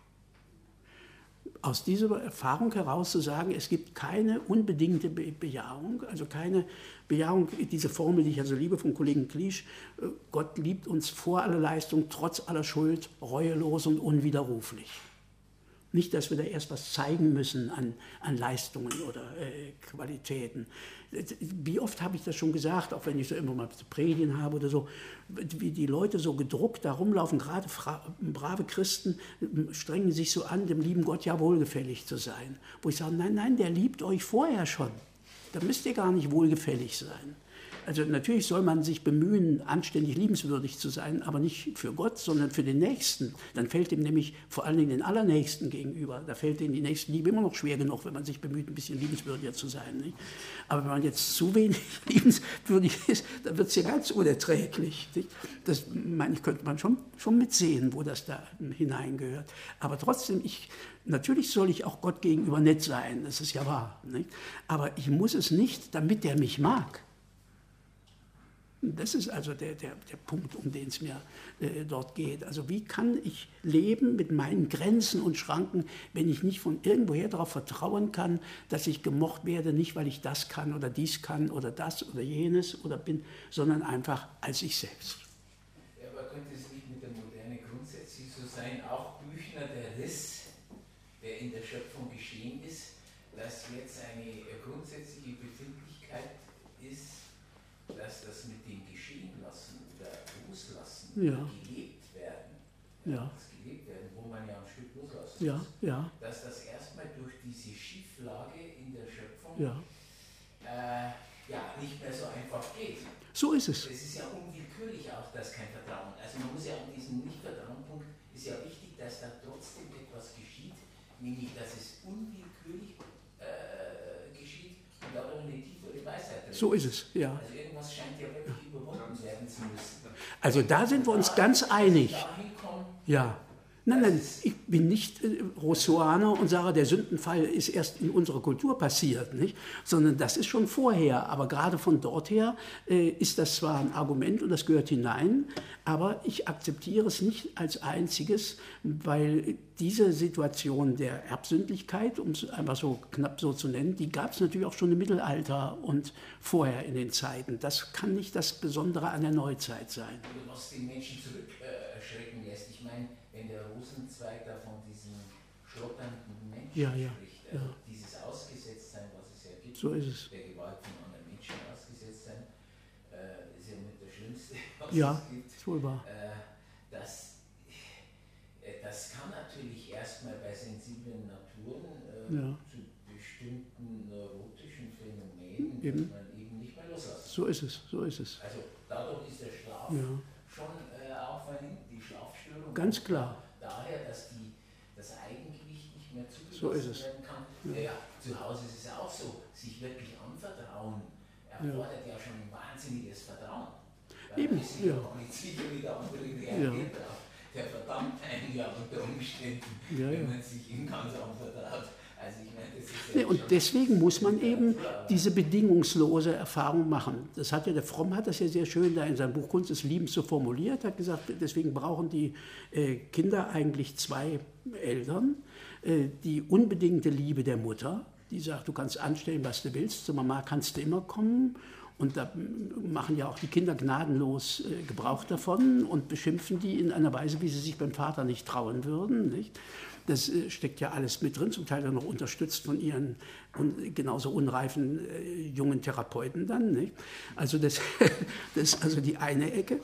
A: Aus dieser Erfahrung heraus zu sagen, es gibt keine unbedingte Be- Bejahung, also keine Bejahung, diese Formel, die ich also liebe vom Kollegen Kliesch, Gott liebt uns vor aller Leistung, trotz aller Schuld, reuelos und unwiderruflich. Nicht, dass wir da erst was zeigen müssen an, an Leistungen oder äh, Qualitäten. Wie oft habe ich das schon gesagt, auch wenn ich so immer mal Predigten habe oder so, wie die Leute so gedruckt da rumlaufen, gerade fra- brave Christen strengen sich so an, dem lieben Gott ja wohlgefällig zu sein. Wo ich sage, nein, nein, der liebt euch vorher schon. Da müsst ihr gar nicht wohlgefällig sein. Also natürlich soll man sich bemühen, anständig liebenswürdig zu sein, aber nicht für Gott, sondern für den Nächsten. Dann fällt ihm nämlich vor allen Dingen den Allernächsten gegenüber, da fällt ihm die Nächstenliebe immer noch schwer genug, wenn man sich bemüht, ein bisschen liebenswürdiger zu sein. Nicht? Aber wenn man jetzt zu wenig liebenswürdig ist, dann wird es ja ganz unerträglich. Nicht? Das meine ich, könnte man schon, schon mitsehen, wo das da hineingehört. Aber trotzdem, ich, natürlich soll ich auch Gott gegenüber nett sein, das ist ja wahr. Nicht? Aber ich muss es nicht, damit der mich mag. Das ist also der, der, der Punkt, um den es mir äh, dort geht. Also wie kann ich leben mit meinen Grenzen und Schranken, wenn ich nicht von irgendwoher darauf vertrauen kann, dass ich gemocht werde, nicht weil ich das kann oder dies kann oder das oder jenes oder bin, sondern einfach als ich selbst.
C: Ja, aber könnte es nicht mit der Moderne grundsätzlich so sein, auch Büchner, der Riss, der in der Schöpfung geschehen ist, dass jetzt eine grundsätzliche Befindlichkeit ist, dass das mit dem Geschehen lassen oder loslassen
A: ja.
C: gelebt werden,
A: ja.
C: das gelebt werden, wo man ja ein Stück loslassen
A: ja.
C: muss,
A: ja.
C: dass das erstmal durch diese Schieflage in der Schöpfung
A: ja.
C: Äh, ja, nicht mehr so einfach geht.
A: So ist es.
C: Es ist ja unwillkürlich auch, dass kein Vertrauen, also man muss ja an diesem Nicht-Vertrauen-Punkt, ist ja wichtig, dass da trotzdem etwas geschieht, nämlich dass es unwillkürlich äh, geschieht und dadurch eine tiefere Weisheit drin.
A: So ist es, ja.
C: Also irgendwas scheint ja wirklich überwunden werden zu müssen.
A: Also da sind wir uns ganz einig. Ja. Nein, nein, ich bin nicht äh, Rousseauaner und sage, der Sündenfall ist erst in unserer Kultur passiert, nicht? Sondern das ist schon vorher. Aber gerade von dort her äh, ist das zwar ein Argument und das gehört hinein, aber ich akzeptiere es nicht als einziges, weil diese Situation der Erbsündlichkeit, um es einfach so knapp so zu nennen, die gab es natürlich auch schon im Mittelalter und vorher in den Zeiten. Das kann nicht das Besondere an der Neuzeit sein.
C: Was die Menschen zurückschrecken lässt, ich meine, wenn der Rosenzweig da von diesen schlotternden Menschen
A: ja, ja,
C: spricht, also
A: ja.
C: dieses Ausgesetztsein, was es ja gibt,
A: so ist es.
C: der Gewalt von anderen Menschen ausgesetzt sein, äh, ist ja mit das Schlimmste, was
A: ja,
C: es gibt.
A: Ist wohl wahr.
C: Äh, das, äh, das kann natürlich erstmal bei sensiblen Naturen äh,
A: ja.
C: zu bestimmten neurotischen Phänomenen,
A: eben.
C: man eben nicht mehr loslassen.
A: So ist es, so ist es.
C: Also dadurch ist der Schlaf
A: ja.
C: schon äh, auffallend, die Schlafstörung.
A: Ganz klar.
C: Daher, dass die, das Eigengewicht nicht mehr zugelassen
A: so ist es.
C: werden kann.
A: Ja.
C: Ja, zu Hause ist es ja auch so, sich wirklich anvertrauen erfordert ja, ja schon ein wahnsinniges Vertrauen. Weil
A: eben,
C: man ist sich
A: ja.
C: auch nicht sicher, wie der andere reagiert
A: ja.
C: drauf. Der verdammt einen ja unter Umständen,
A: ja,
C: wenn
A: ja.
C: man sich ihm ganz anvertraut. Also ich meine, das ist
A: Nee,
C: ja
A: und
C: schon
A: deswegen muss man eben
C: Literatur,
A: diese bedingungslose Erfahrung machen. Das hat ja der Fromm hat das ja sehr schön da in seinem Buch Kunst des Liebens so formuliert, hat gesagt, deswegen brauchen die äh, Kinder eigentlich zwei Eltern. Äh, die unbedingte Liebe der Mutter, die sagt, du kannst anstellen, was du willst, zur Mama kannst du immer kommen. Und da machen ja auch die Kinder gnadenlos äh, Gebrauch davon und beschimpfen die in einer Weise, wie sie sich beim Vater nicht trauen würden. Nicht? Das äh, steckt ja alles mit drin, zum Teil dann noch unterstützt von ihren un, genauso unreifen äh, jungen Therapeuten dann. Nicht? Also das, das ist also die eine Ecke.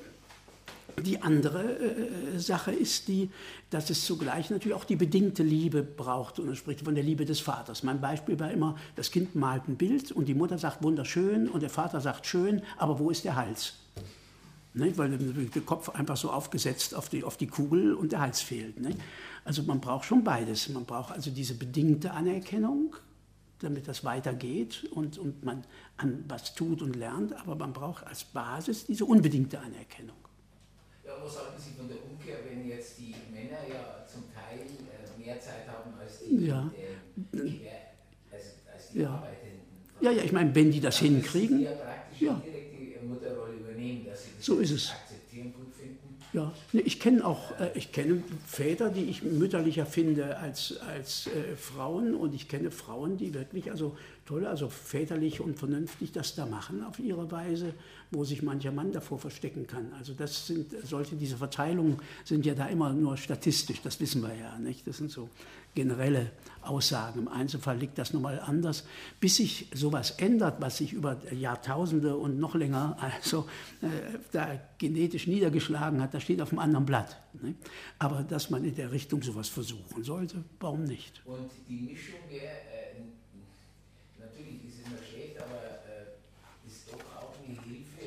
A: Die andere äh, Sache ist die, dass es zugleich natürlich auch die bedingte Liebe braucht. Und er spricht von der Liebe des Vaters. Mein Beispiel war immer, das Kind malt ein Bild und die Mutter sagt wunderschön und der Vater sagt schön, aber wo ist der Hals? Nicht? Weil der Kopf einfach so aufgesetzt auf die, auf die Kugel und der Hals fehlt. Nicht? Also man braucht schon beides. Man braucht also diese bedingte Anerkennung, damit das weitergeht und, und man an was tut und lernt, aber man braucht als Basis diese unbedingte Anerkennung.
C: Ja, was halten Sie von der Umkehr, wenn jetzt die Männer ja zum Teil äh, mehr Zeit haben als die,
A: ja.
C: äh, die als, als die
A: ja.
C: Arbeitenden?
A: Ja, ja, ich meine, wenn die das
C: also
A: hinkriegen.
C: Sie ja praktisch
A: ja.
C: direkt die Mutterrolle übernehmen, dass sie das
A: so ist es.
C: akzeptieren, gut finden.
A: Ja, nee, ich kenne auch, äh, ich kenne Väter, die ich mütterlicher finde als, als äh, Frauen und ich kenne Frauen, die wirklich also toll, also väterlich und vernünftig das da machen auf ihre Weise, wo sich mancher Mann davor verstecken kann. Also das sind solche, diese Verteilungen sind ja da immer nur statistisch, das wissen wir ja, nicht? Das sind so generelle Aussagen. Im Einzelfall liegt das nochmal anders. Bis sich sowas ändert, was sich über Jahrtausende und noch länger also äh, da genetisch niedergeschlagen hat, das steht auf einem anderen Blatt. Nicht? Aber dass man in der Richtung sowas versuchen sollte, warum nicht?
C: Und die Mischung wäre, äh, natürlich ist es immer schlecht, aber äh, ist doch auch eine Hilfe,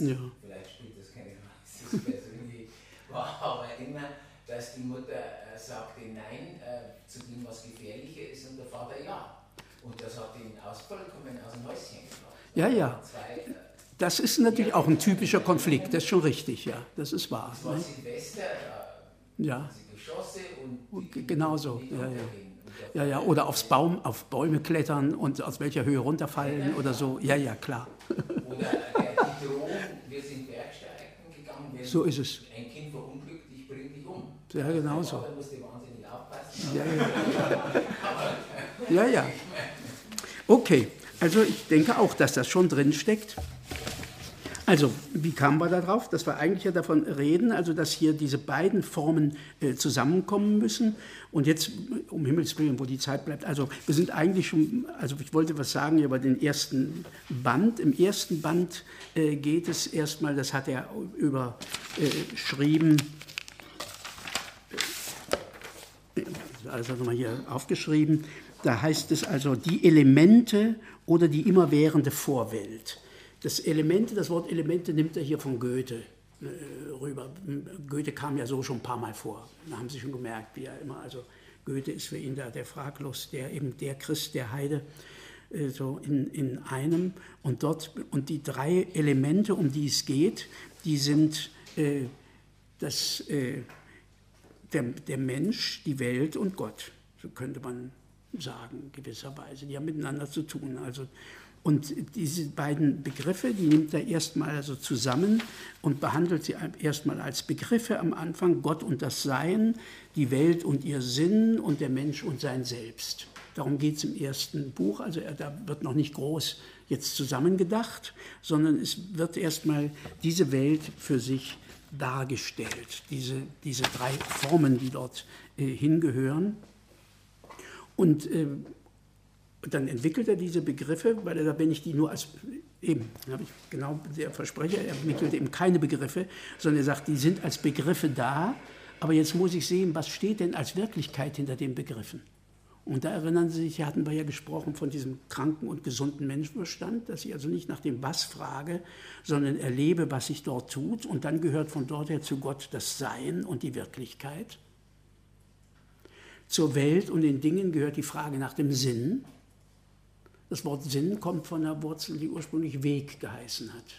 C: Ja. Vielleicht spielt das keine Rolle, das ist persönlich war aber immer, dass die Mutter äh, sagte Nein äh, zu dem, was gefährlicher ist, und der Vater ja. Und das hat ihn aus, vollkommen aus dem Häuschen gebracht.
A: Ja, ja. Zwei, äh, das ist natürlich auch ein typischer Konflikt, das ist schon richtig, ja, das ist wahr.
C: Das war
A: ne?
C: Silvester,
A: äh, ja.
C: sie Geschosse und die
A: genau so, ja, ja. Ja, ja, oder aufs Baum, auf Bäume klettern und aus welcher Höhe runterfallen ja, oder so. Ja, ja, klar.
C: Oder äh, die Drohung, wir sind Bergsteigen gegangen, wir
A: so ist es.
C: Ein Kind verunglückt, ich bringe dich um.
A: Ja, genau so.
C: Da musste wahnsinnig aufpassen.
A: Ja, ja. ja, ja. Okay, also ich denke auch, dass das schon drin steckt. Also, wie kamen wir da drauf? Dass wir eigentlich ja davon reden, also dass hier diese beiden Formen äh, zusammenkommen müssen. Und jetzt, um Himmels Willen, wo die Zeit bleibt, also wir sind eigentlich schon, also ich wollte was sagen über den ersten Band. Im ersten Band äh, geht es erstmal, das hat er überschrieben, äh, also nochmal hier aufgeschrieben, da heißt es also die Elemente oder die immerwährende Vorwelt. Das Elemente, das Wort Elemente nimmt er hier von Goethe äh, rüber. Goethe kam ja so schon ein paar Mal vor. Da haben Sie schon gemerkt, wie er immer, also Goethe ist für ihn da der fraglos, der eben der Christ, der Heide, äh, so in, in einem. Und dort, und die drei Elemente, um die es geht, die sind äh, das, äh, der, der Mensch, die Welt und Gott. So könnte man sagen, gewisserweise. Die haben miteinander zu tun. Also Und diese beiden Begriffe, die nimmt er erstmal also zusammen und behandelt sie erstmal als Begriffe am Anfang, Gott und das Sein, die Welt und ihr Sinn und der Mensch und sein Selbst. Darum geht es im ersten Buch, also da wird noch nicht groß jetzt zusammengedacht, sondern es wird erstmal diese Welt für sich dargestellt, diese, diese drei Formen, die dort äh, hingehören. Und äh, dann entwickelt er diese Begriffe, weil er, da bin ich die nur als, eben, habe ich genau der Versprecher, er entwickelt eben keine Begriffe, sondern er sagt, die sind als Begriffe da, aber jetzt muss ich sehen, was steht denn als Wirklichkeit hinter den Begriffen. Und da erinnern Sie sich, hatten wir ja gesprochen von diesem kranken und gesunden Menschenverstand, dass ich also nicht nach dem Was frage, sondern erlebe, was sich dort tut, und dann gehört von dort her zu Gott das Sein und die Wirklichkeit. Zur Welt und den Dingen gehört die Frage nach dem Sinn. Das Wort Sinn kommt von der Wurzel, die ursprünglich Weg geheißen hat.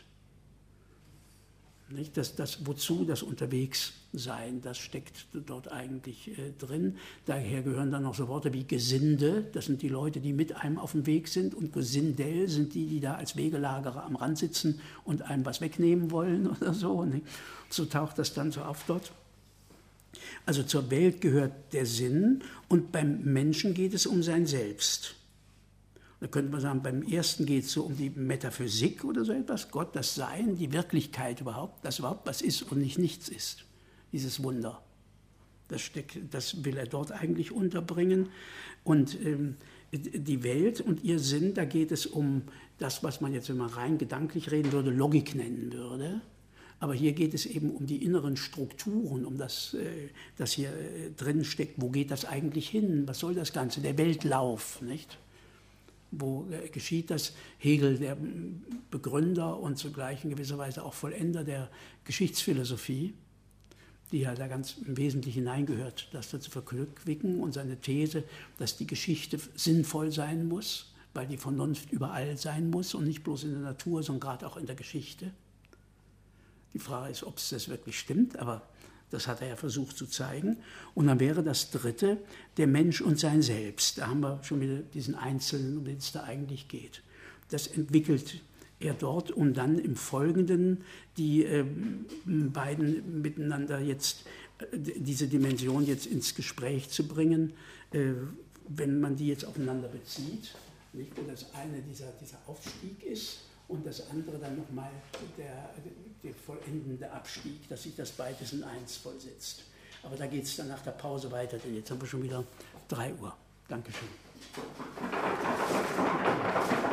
A: Nicht? Das, das Wozu, das Unterwegssein, das steckt dort eigentlich äh, drin. Daher gehören dann noch so Worte wie Gesinde, das sind die Leute, die mit einem auf dem Weg sind, und Gesindel sind die, die da als Wegelagerer am Rand sitzen und einem was wegnehmen wollen oder so. Nicht? So taucht das dann so auf dort. Also zur Welt gehört der Sinn, und beim Menschen geht es um sein Selbst. Da könnte man sagen, beim ersten geht es so um die Metaphysik oder so etwas, Gott, das Sein, die Wirklichkeit überhaupt, das überhaupt was ist und nicht nichts ist, dieses Wunder. Das, steckt, das will er dort eigentlich unterbringen. Und ähm, die Welt und ihr Sinn, da geht es um das, was man jetzt, wenn man rein gedanklich reden würde, Logik nennen würde. Aber hier geht es eben um die inneren Strukturen, um das, äh, das hier äh, drin steckt. Wo geht das eigentlich hin? Was soll das Ganze? Der Weltlauf, nicht? Wo äh, geschieht das? Hegel, der Begründer und zugleich in gewisser Weise auch Vollender der Geschichtsphilosophie, die ja da ganz im Wesentlichen hineingehört, das da zu verquicken, und seine These, dass die Geschichte sinnvoll sein muss, weil die Vernunft überall sein muss und nicht bloß in der Natur, sondern gerade auch in der Geschichte. Die Frage ist, ob es das wirklich stimmt, aber das hat er ja versucht zu zeigen. Und dann wäre das Dritte der Mensch und sein Selbst. Da haben wir schon wieder diesen Einzelnen, um den es da eigentlich geht. Das entwickelt er dort, um dann im Folgenden die äh, beiden miteinander jetzt, äh, diese Dimension jetzt ins Gespräch zu bringen, äh, wenn man die jetzt aufeinander bezieht. Nicht? Wo das eine dieser, dieser Aufstieg ist und das andere dann nochmal der, der vollendende Abstieg, dass sich das beides in eins vollsetzt. Aber da geht es dann nach der Pause weiter, denn jetzt haben wir schon wieder drei Uhr. Dankeschön.